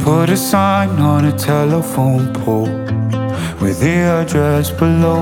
put a sign on a telephone pole with the address below.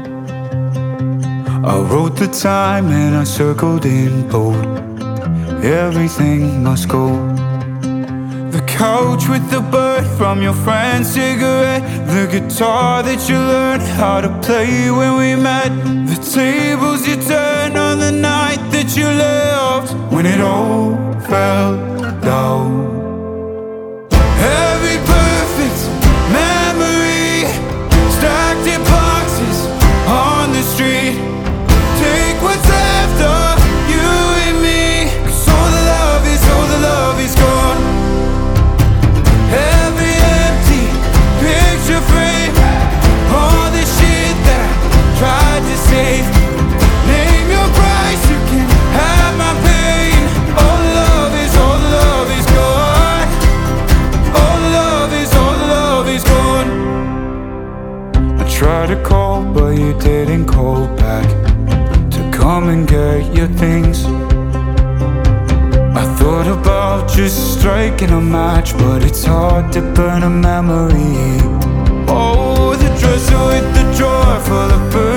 I wrote the time and I circled in bold. Everything must go. The couch with the bird from your friend's cigarette, the guitar that you learned how to play when we met, the tables you turned on the night that you left, when it all fell down. Every perfect memory, stacked in boxes on the street. Take what's left of you and me, 'cause all the love is gone. Every empty picture frame, all the shit that I tried to save. Name your price, you can have my pain. All the love is gone. All the love is gone. I tried to call, but you didn't call back to come and get your things. I thought about just striking a match, but it's hard to burn a memory. Oh, the dresser with the drawer full of